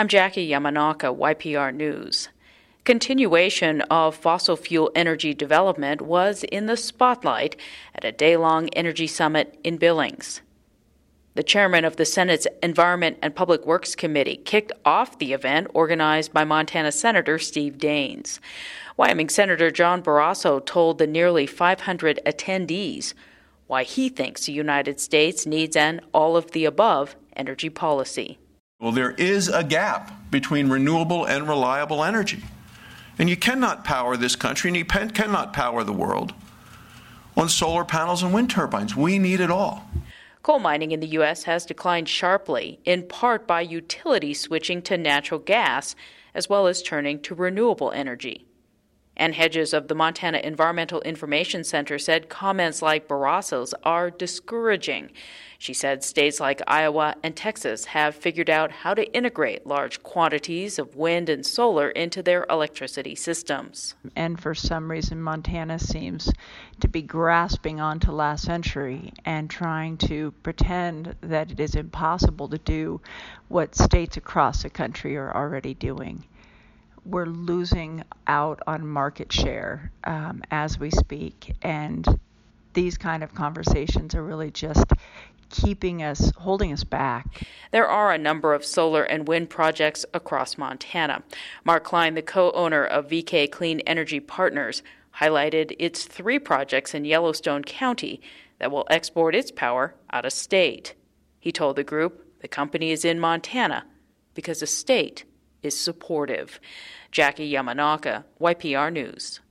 I'm Jackie Yamanaka, YPR News. Continuation of fossil fuel energy development was in the spotlight at a day-long energy summit in Billings. The chairman of the Senate's Environment and Public Works Committee kicked off the event organized by Montana Senator Steve Daines. Wyoming Senator John Barrasso told the nearly 500 attendees why he thinks the United States needs an all-of-the-above energy policy. Well, there is a gap between renewable and reliable energy. And you cannot power this country, and you cannot power the world on solar panels and wind turbines. We need it all. Coal mining in the U.S. has declined sharply, in part by utilities switching to natural gas, as well as turning to renewable energy. Ann Hedges of the Montana Environmental Information Center said comments like Barrasso's are discouraging. She said states like Iowa and Texas have figured out how to integrate large quantities of wind and solar into their electricity systems. And for some reason, Montana seems to be grasping onto last century and trying to pretend that it is impossible to do what states across the country are already doing. We're losing out on market share as we speak, and these kind of conversations are really just holding us back. There are a number of solar and wind projects across Montana. Mark Klein, the co-owner of VK Clean Energy Partners, highlighted its 3 projects in Yellowstone County that will export its power out of state. He told the group the company is in Montana because the state is supportive. Jackie Yamanaka, YPR News.